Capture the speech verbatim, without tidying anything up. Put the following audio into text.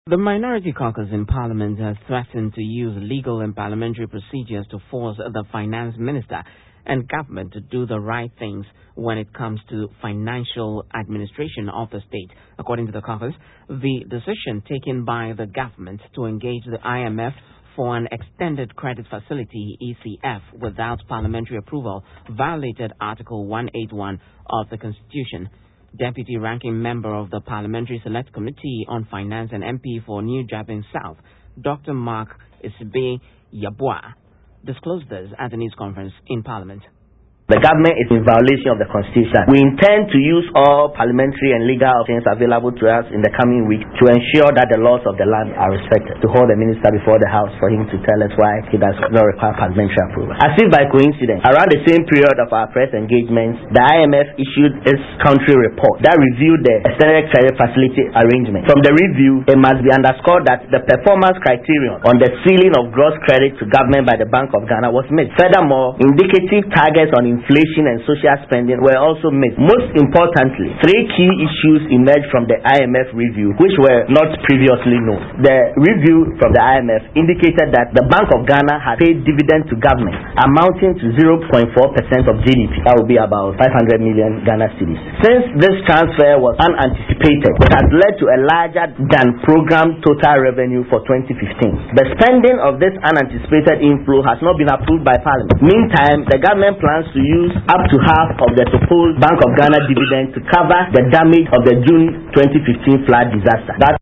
The Minority Caucus in Parliament has threatened to use legal and parliamentary procedures to force the Finance Minister and government to do the right things when it comes to financial administration of the state. According to the caucus, the decision taken by the government to engage the I M F for an extended credit facility, E C F, without parliamentary approval violated Article one eighty-one of the Constitution. Deputy Ranking Member of the Parliamentary Select Committee on Finance and M P for New Jabin South, Doctor Mark Isbe Yabua, disclosed this at a news conference in Parliament. The government is in violation of the Constitution. We intend to use all parliamentary and legal options available to us in the coming week to ensure that the laws of the land are respected. To hold the minister before the House for him to tell us why he does not require parliamentary approval. As if by coincidence, around the same period of our press engagements, the I M F issued its country report that reviewed the extended credit facility arrangement. From the review, it must be underscored that the performance criterion on the ceiling of gross credit to government by the Bank of Ghana was missed. Furthermore, indicative targets on inflation and social spending were also missed. Most importantly, three key issues emerged from the I M F review which were not previously known. The review from the I M F indicated that the Bank of Ghana had paid dividend to government amounting to zero point four percent of G D P. That would be about five hundred million Ghana cedis. Since this transfer was unanticipated, it has led to a larger than programmed total revenue for twenty fifteen. The spending of this unanticipated inflow has not been approved by Parliament. Meantime, the government plans to use up to half of the supposed Bank of Ghana dividend to cover the damage of the June twenty fifteen flood disaster. That